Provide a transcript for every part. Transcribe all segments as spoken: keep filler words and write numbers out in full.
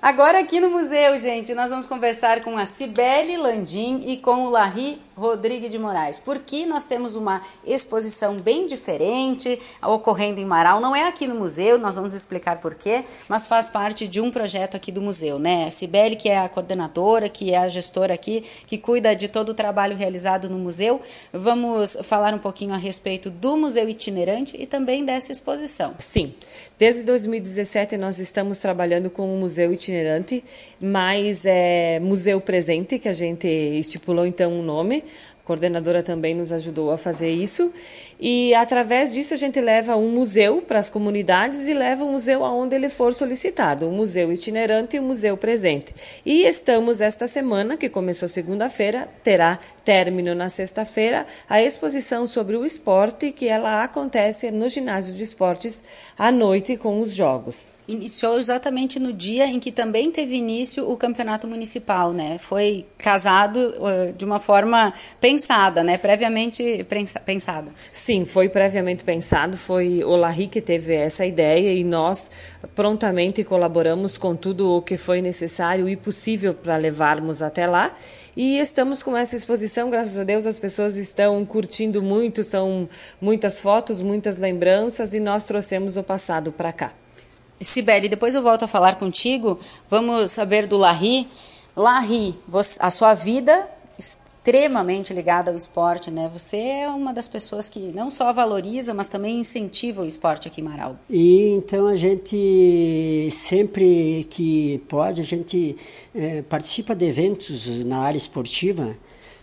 Agora aqui no museu, gente, nós vamos conversar com a Cibele Landim e com o Larry Rodrigues de Moraes, porque nós temos uma exposição bem diferente ocorrendo em Marau. Não é aqui no museu, nós vamos explicar por quê, mas faz parte de um projeto aqui do museu, né? A Cibele, que é a coordenadora, que é a gestora aqui, que cuida de todo o trabalho realizado no museu. Vamos falar um pouquinho a respeito do museu itinerante e também dessa exposição. Sim, desde dois mil e dezessete nós estamos trabalhando com o museu itinerante, mas é museu presente, que a gente estipulou então um nome. A coordenadora também nos ajudou a fazer isso, e através disso a gente leva um museu para as comunidades e leva um museu aonde ele for solicitado, o museu itinerante e o museu presente. E estamos esta semana, que começou segunda-feira, terá término na sexta-feira, a exposição sobre o esporte, que ela acontece no ginásio de esportes à noite com os jogos. Iniciou exatamente no dia em que também teve início o campeonato municipal, né? Foi casado uh, de uma forma pensada, né? Previamente pensada. Sim, foi previamente pensado, foi o Larry que teve essa ideia e nós prontamente colaboramos com tudo o que foi necessário e possível para levarmos até lá. E estamos com essa exposição, graças a Deus as pessoas estão curtindo muito, são muitas fotos, muitas lembranças e nós trouxemos o passado para cá. Cibele, depois eu volto a falar contigo. Vamos saber do Larry. Larry, a sua vida extremamente ligada ao esporte, né? Você é uma das pessoas que não só valoriza, mas também incentiva o esporte aqui em Marau. E então a gente sempre que pode, a gente é, participa de eventos na área esportiva,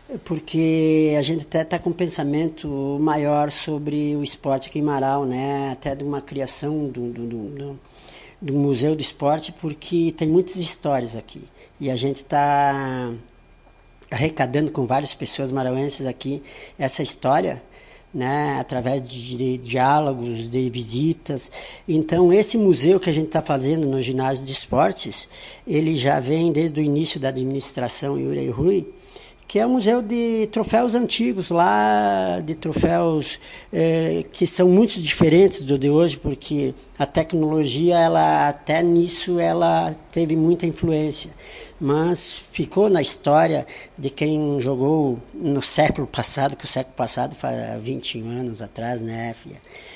porque a gente até está com um pensamento maior sobre o esporte aqui em Marau, né? Até de uma criação do, do, do, do Museu do Esporte, porque tem muitas histórias aqui. E a gente está arrecadando com várias pessoas marauenses aqui essa história, né? Através de, de diálogos, de visitas. Então esse museu que a gente está fazendo no ginásio de esportes, ele já vem desde o início da administração Yuri Rui, que é um museu de troféus antigos lá, de troféus é, que são muito diferentes do de hoje, porque a tecnologia, ela até nisso, ela teve muita influência, mas ficou na história de quem jogou no século passado, que o século passado faz vinte anos atrás, né, filha?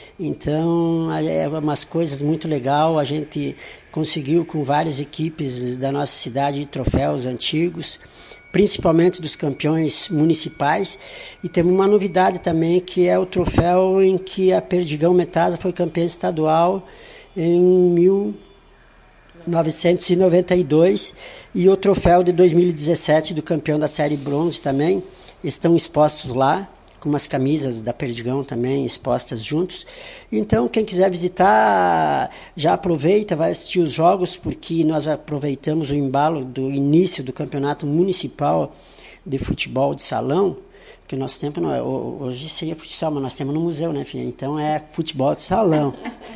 Então, é umas coisas muito legal, a gente conseguiu com várias equipes da nossa cidade de troféus antigos, principalmente dos campeões municipais, e temos uma novidade também, que é o troféu em que a Perdigão Metasa foi campeã estadual em mil novecentos e noventa e dois, e o troféu de dois mil e dezessete do campeão da série bronze também estão expostos lá, com umas camisas da Perdigão também expostas juntos. Então quem quiser visitar, já aproveita, vai assistir os jogos, porque nós aproveitamos o embalo do início do campeonato municipal de futebol de salão, que nosso tempo não é, hoje seria futsal, mas nós temos no museu, né, filha? Então é futebol de salão.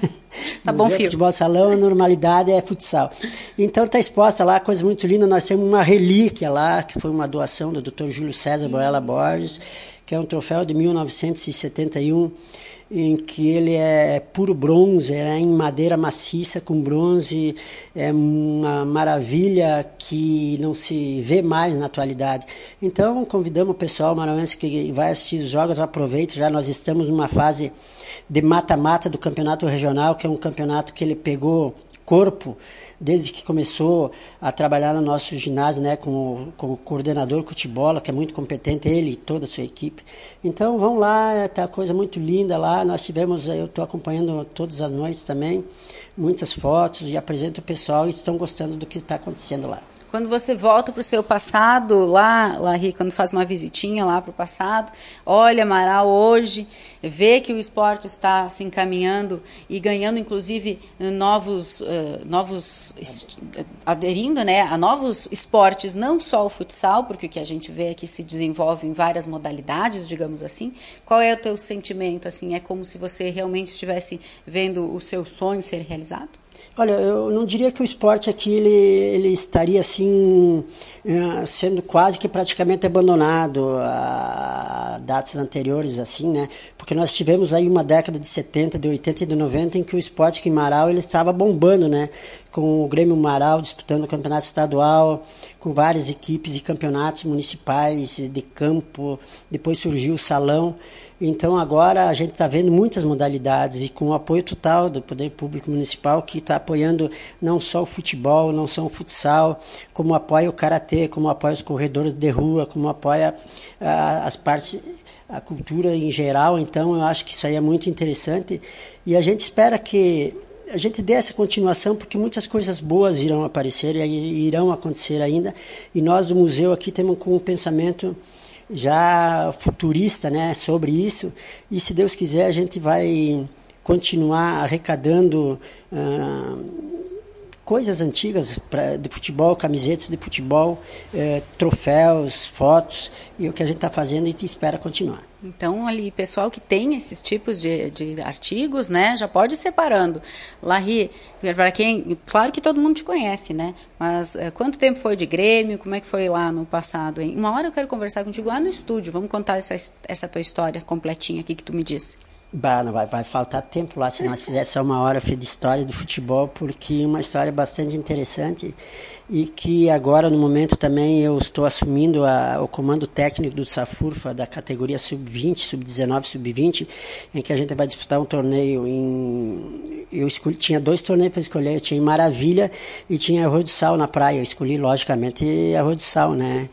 Tá bom, filho. Futebol de salão, a normalidade é futsal. Então está exposta lá, coisa muito linda. Nós temos uma relíquia lá, que foi uma doação do doutor Júlio César Borella Borges, que é um troféu de mil novecentos e setenta e um, em que ele é puro bronze, é em madeira maciça com bronze, é uma maravilha que não se vê mais na atualidade. Então convidamos o pessoal marauense que vai assistir os jogos, aproveite, já nós estamos numa fase de mata-mata do campeonato regional, que é um campeonato que ele pegou corpo desde que começou a trabalhar no nosso ginásio, né, com o, com o coordenador Cutibola, que é muito competente, ele e toda a sua equipe. Então vão lá, tá coisa muito linda lá. Nós tivemos, eu estou acompanhando todas as noites também, muitas fotos, e apresento o pessoal e estão gostando do que está acontecendo lá. Quando você volta para o seu passado, lá, Larry, quando faz uma visitinha lá para o passado, olha Marau hoje, vê que o esporte está se encaminhando e ganhando, inclusive, novos, uh, novos aderindo, né, a novos esportes, não só o futsal, porque o que a gente vê é que se desenvolve em várias modalidades, digamos assim. Qual é o teu sentimento? Assim, é como se você realmente estivesse vendo o seu sonho ser realizado? Olha, eu não diria que o esporte aqui ele, ele estaria assim sendo quase que praticamente abandonado a datas anteriores, assim, né? Porque nós tivemos aí uma década de setenta, de oitenta e de noventa em que o esporte aqui em Marau ele estava bombando, né? Com o Grêmio Marau disputando o campeonato estadual, com várias equipes e campeonatos municipais de campo, depois surgiu o salão. Então agora a gente está vendo muitas modalidades e com o apoio total do Poder Público Municipal, que está apoiando não só o futebol, não só o futsal, como apoia o karatê, como apoia os corredores de rua, como apoia ah, as partes, a cultura em geral. Então eu acho que isso aí é muito interessante e a gente espera que a gente dê essa continuação, porque muitas coisas boas irão aparecer e irão acontecer ainda, e nós do museu aqui temos com um pensamento já futurista, né, sobre isso, e se Deus quiser a gente vai continuar arrecadando uh, coisas antigas pra, de futebol, camisetas de futebol, eh, troféus, fotos, e o que a gente está fazendo e espera continuar. Então, ali, pessoal que tem esses tipos de, de artigos, né, já pode ir separando. Larry, para quem, claro que todo mundo te conhece, né, mas é, quanto tempo foi de Grêmio, como é que foi lá no passado, hein? Uma hora eu quero conversar contigo lá no estúdio, vamos contar essa, essa tua história completinha aqui que tu me disse. Bah, não vai, vai faltar tempo lá se nós fizéssemos só uma hora de história do futebol, porque é uma história bastante interessante e que agora no momento também eu estou assumindo a, o comando técnico do Safurfa da categoria sub vinte, sub dezenove, sub vinte, em que a gente vai disputar um torneio em... Eu escolhi, tinha dois torneios para escolher, eu tinha em Maravilha e tinha Arroio do Sal na praia. Eu escolhi logicamente Arroio do Sal, né?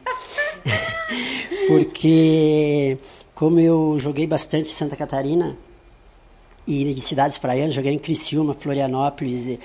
Porque como eu joguei bastante em Santa Catarina e em cidades praianas, joguei em Criciúma, Florianópolis,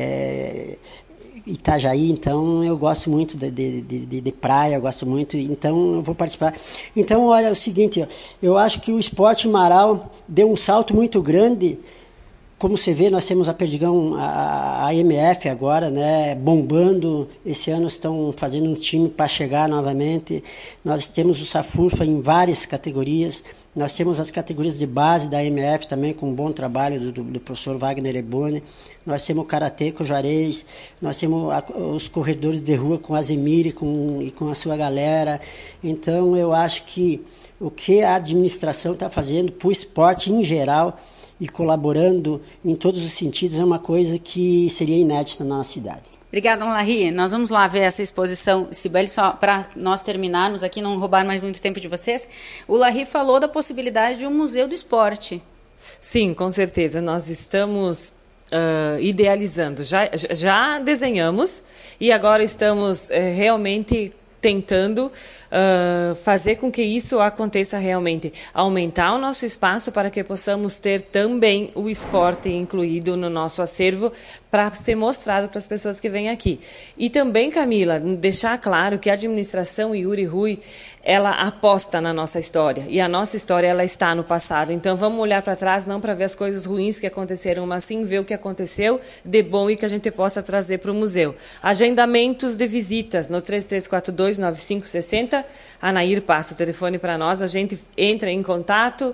é, Itajaí, então eu gosto muito de, de, de, de praia, eu gosto muito, então eu vou participar. Então, olha, é o seguinte, eu acho que o esporte em Marau deu um salto muito grande. Como você vê, nós temos a Perdigão, a, a M F agora, né, bombando. Esse ano estão fazendo um time para chegar novamente. Nós temos o Safurfa em várias categorias. Nós temos as categorias de base da M F também, com um bom trabalho do, do, do professor Wagner Eboni. Nós temos o Karatê com o Juarez. Nós temos a, os corredores de rua com a Zemire com, e com a sua galera. Então, eu acho que o que a administração está fazendo para o esporte em geral e colaborando em todos os sentidos é uma coisa que seria inédita na nossa cidade. Obrigada, Larry. Nós vamos lá ver essa exposição. Sibeli, só para nós terminarmos aqui, não roubar mais muito tempo de vocês, o Larry falou da possibilidade de um museu do esporte. Sim, com certeza. Nós estamos uh, idealizando. Já, já desenhamos e agora estamos uh, realmente tentando uh, fazer com que isso aconteça realmente, aumentar o nosso espaço para que possamos ter também o esporte incluído no nosso acervo para ser mostrado para as pessoas que vêm aqui. E também, Camila, deixar claro que a administração Yuri Rui, ela aposta na nossa história, e a nossa história ela está no passado, então vamos olhar para trás não para ver as coisas ruins que aconteceram, mas sim ver o que aconteceu de bom e que a gente possa trazer para o museu. Agendamentos de visitas no três três quatro dois nove cinco seis zero, a Nair passa o telefone para nós, a gente entra em contato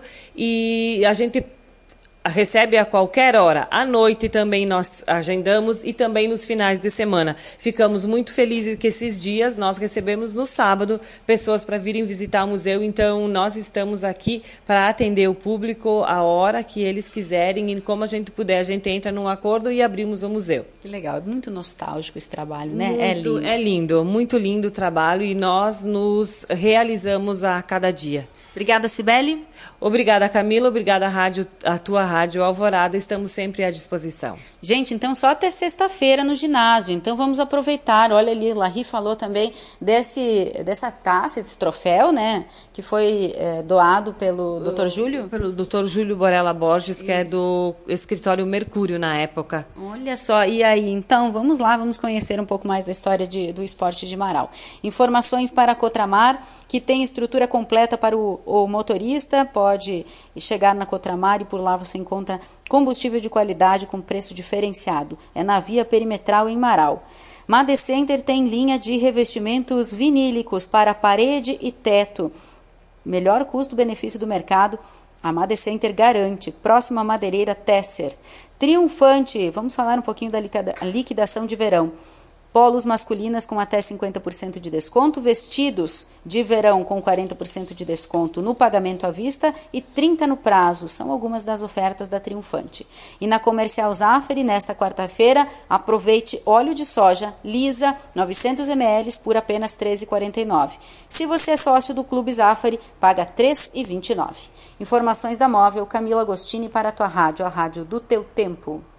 e a gente recebe a qualquer hora. À noite também nós agendamos e também nos finais de semana. Ficamos muito felizes que esses dias nós recebemos no sábado pessoas para virem visitar o museu, então nós estamos aqui para atender o público a hora que eles quiserem e como a gente puder, a gente entra num acordo e abrimos o museu. Que legal, é muito nostálgico esse trabalho, né? Muito, é lindo. É lindo, muito lindo o trabalho e nós nos realizamos a cada dia. Obrigada, Sibeli. Obrigada, Camila. Obrigada, a, rádio, a tua Rádio Alvorada. Estamos sempre à disposição. Gente, então só até sexta-feira no ginásio. Então vamos aproveitar. Olha ali, o Larry falou também desse, dessa taça, desse troféu, né? Que foi é, doado pelo doutor Júlio. Pelo doutor Júlio Borella Borges, Isso. que é do escritório Mercúrio na época. Olha só, e aí? Então vamos lá, vamos conhecer um pouco mais da história de, do esporte de Marau. Informações para a Cotramar, que tem estrutura completa para o, o motorista, pode chegar na Cotramar e por lá você encontra combustível de qualidade com preço diferenciado. É na via perimetral em Marau. Made Center tem linha de revestimentos vinílicos para parede e teto. Melhor custo-benefício do mercado, a Made Center garante. Próxima madeireira Tesser. Triunfante, vamos falar um pouquinho da liquidação de verão. Polos masculinas com até cinquenta por cento de desconto, vestidos de verão com quarenta por cento de desconto no pagamento à vista e trinta por cento no prazo. São algumas das ofertas da Triunfante. E na Comercial Zafari, nesta quarta-feira, aproveite óleo de soja lisa, novecentos mililitros por apenas treze reais e quarenta e nove centavos. Se você é sócio do Clube Zafari, paga três reais e vinte e nove centavos. Informações da Móvel, Camila Agostini para a tua rádio, a rádio do teu tempo.